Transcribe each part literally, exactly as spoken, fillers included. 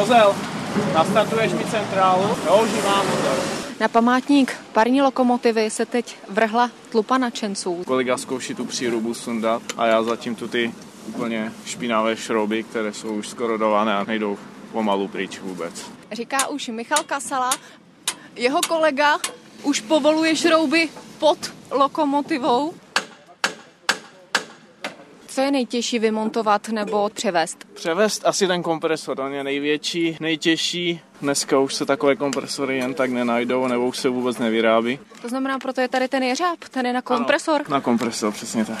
Kozel, nastartuješ mi centrálu? Jo, už ji mám. Na památník parní lokomotivy se teď vrhla tlupa nadšenců. Kolega zkouší tu přírubu sundat a já zatím tu ty úplně špinavé šrouby, které jsou už skoro dované a nejdou pomalu pryč vůbec. Říká už Michal Kasala, jeho kolega už povoluje šrouby pod lokomotivou. Co je nejtěžší vymontovat nebo převést? Převést asi ten kompresor, on je největší, nejtěžší. Dneska už se takové kompresory jen tak nenajdou, nebo už se vůbec nevyrábí. To znamená, proto je tady ten jeřáb, ten je na kompresor? Ano, na kompresor, přesně tak.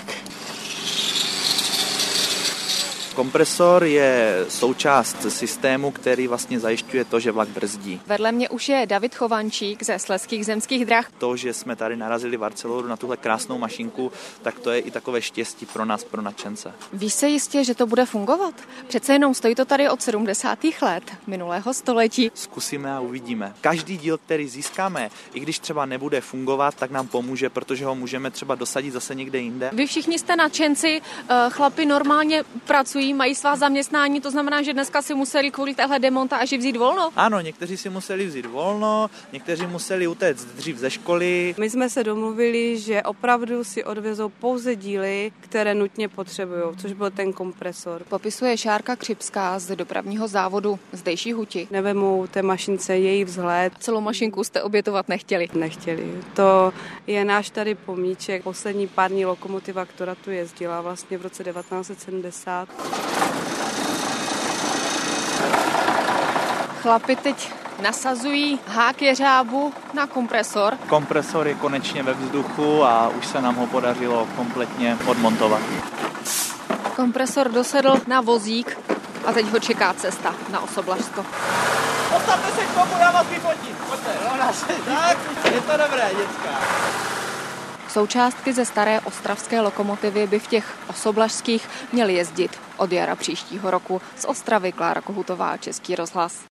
Kompresor je součást systému, který vlastně zajišťuje to, že vlak brzdí. Vedle mě už je David Chovančík ze Slezských zemských drah. To, že jsme tady narazili v Arceloru na tuhle krásnou mašinku, tak to je i takové štěstí pro nás, pro nadšence. Víš se jistě, že to bude fungovat? Přece jenom stojí to tady od sedmdesátých let minulého století. Zkusíme a uvidíme. Každý díl, který získáme, i když třeba nebude fungovat, tak nám pomůže, protože ho můžeme třeba dosadit zase někde jinde. Vy všichni jste nadšenci, chlapi normálně pracují, mají svá zaměstnání, to znamená, že dneska si museli kvůli téhle demontáži vzít volno? Ano, někteří si museli vzít volno, někteří museli utéct dřív ze školy. My jsme se domluvili, že opravdu si odvezou pouze díly, které nutně potřebují, což byl ten kompresor. Popisuje Šárka Křipská z dopravního závodu zdejší Huti. Nevemou té mašince její vzhled. Celou mašinku jste obětovat nechtěli? Nechtěli. To je náš tady pomíček, poslední parní lokomotiva, která tu jezdila vlastně v roce devatenáct set sedmdesát. Chlapi teď nasazují hák jeřábu na kompresor. Kompresor je konečně ve vzduchu a už se nám ho podařilo kompletně odmontovat. Kompresor dosedl na vozík a teď ho čeká cesta na Osoblažsko. Postavte se k tomu, já vás vyfotím. Pojďte, rovná se. Tak, je to dobré, děcka. Součástky ze staré ostravské lokomotivy by v těch osoblažských měly jezdit od jara příštího roku. Z Ostravy Klára Kohutová, Český rozhlas.